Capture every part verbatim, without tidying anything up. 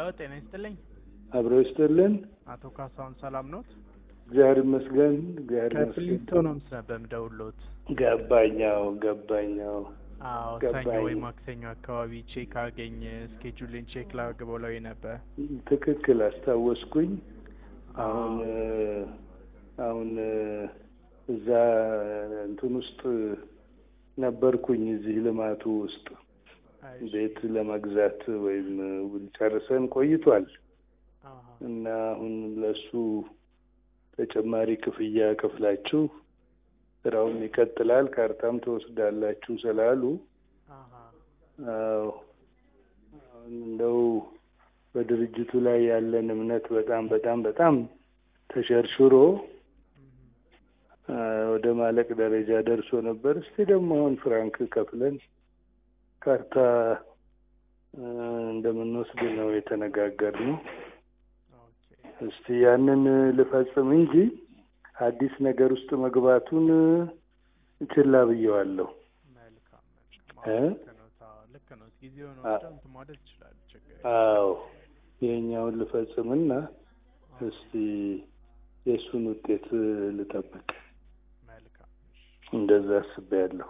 ጤና ይስጥልኝ። አብሮ ይስጥልን። አቶ ካሳሁን ሰላም ኖት? እግዚአብሔር ይመስገን። እግዚአብሔር ይመስገን። ከፍሊንቶ ነው በምደውሎት። ገባኛው ገባኛው አዎ ሰኞ ወይ ማክሰኞ አካባቢ ቼክ አገኝ ስኬጁልን ቼክ ላግበው ላይ ነበር። ትክክል አስታወስኩኝ። አሁን አሁን እዛ እንትን ውስጥ ነበርኩኝ እዚህ ልማቱ ውስጥ ቤት ለመግዛት ወይም ጨርሰን ቆይቷል እና አሁን ለሱ ተጨማሪ ክፍያ ከፍላችሁ ስራውን ይቀጥላል ካርታም ተወስዳላችሁ ስላሉ አዎ እንደው በድርጅቱ ላይ ያለን እምነት በጣም በጣም በጣም ተሸርሽሮ ወደ ማለቅ ደረጃ ደርሶ ነበር። እስቲ ደግሞ አሁን ፍራንክ ከፍለን ካርታ እንደምንወስድ ነው የተነጋገርነው። እስቲ ያንን ልፈጽም እንጂ አዲስ ነገር ውስጥ መግባቱን ችላ ብየዋለሁ። መልካም መልካም ልክ ነው። ጊዜው ነው እንትን ማለት ይችላል። ችግር አዎ የኛውን ልፈጽምና እስቲ የሱን ውጤት ልጠብቅ። መልካም እንደዛ አስቤያለሁ።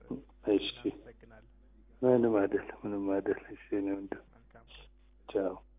እሺ ምንም አይደል ምንም አይደል። እሺ ነው እንደ ቻው